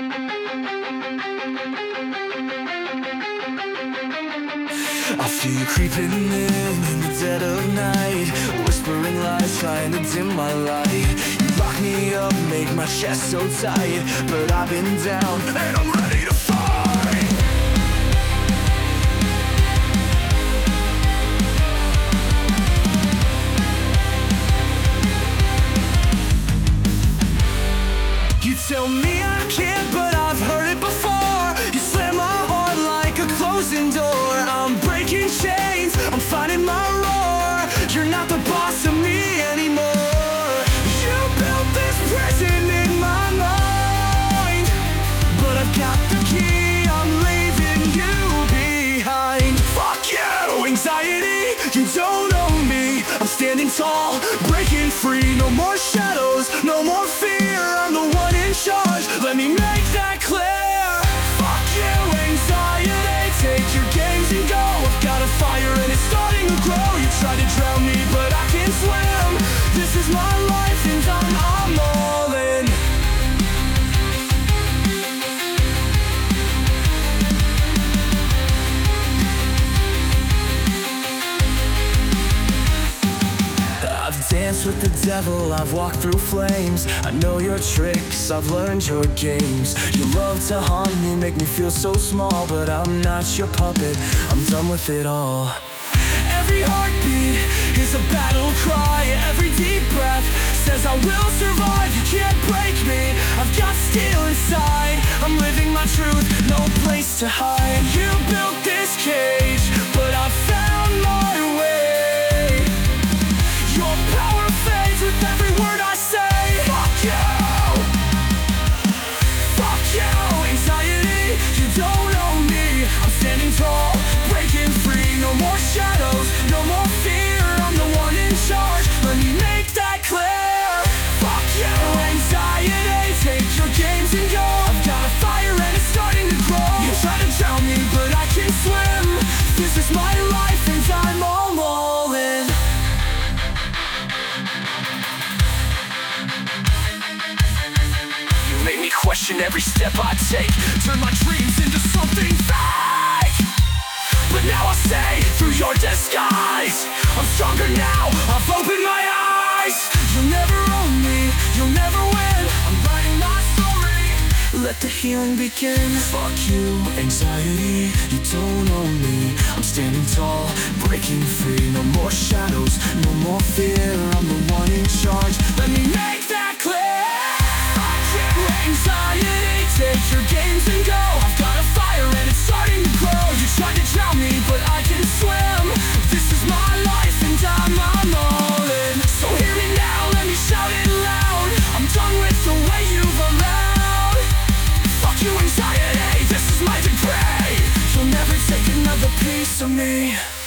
I feel you creeping in the dead of night, whispering lies, trying to dim my light. You lock me up, make my chest so tight, but I've been down and I'm ready to fight. You tell me I can't, but I've heard it before. You slam my heart like a closing door. I'm breaking chains, I'm finding my roar. You're not the boss of me anymore. You built this prison in my mind, but I've got the key, I'm leaving you behind. Fuck you, anxiety, you don't own me. I'm standing tall, breaking free. No more shadows, no more fear. I'm the one in charge, let me make that clear. Fuck you, anxiety, take your games and go. I've got a fire and it's starting to grow. You try to drown me, but I can swim. This is my life and I'm all in. I've danced with the devil, I've walked through flames. I know your tricks, I've learned your games. You love to haunt me, make me feel so small, but I'm not your puppet, I'm done with it all. Every heartbeat is a battle cry. Every deep breath says I will survive. You can't break me, I've got steel inside. I'm living my truth, no place to hide. You built this cage, but I found my way. Your power fades with every word I say. Fuck you! Fuck you, anxiety, you don't own me. I'm standing tall, breaking free. No more shadows, no more fear. I'm the one in charge, let me make that clear. Fuck you, anxiety, take your games and go. I've got a fire and it's starting to grow. You try to drown me, but I can swim. This is my life and I'm all in. You make me question every step I take, turn my dreams into something fake. But now I say, through your disguise, I'm stronger now, I've opened my eyes. You'll never own me, you'll never win. I'm writing my story, let the healing begin. Fuck you, anxiety, you don't own me. I'm standing tall, breaking free. No more shadows, no more fear. I'm the one in charge, let me make that clear. Fuck you, anxiety, take your games and go. I've got a fire and it's starting to grow. You tried to drown me, but I can swim. This is my life and I'm all in. So hear me now, let me shout it loud. I'm done with the way you've allowed. Fuck you, anxiety, this is my decree. You'll never take another piece of me.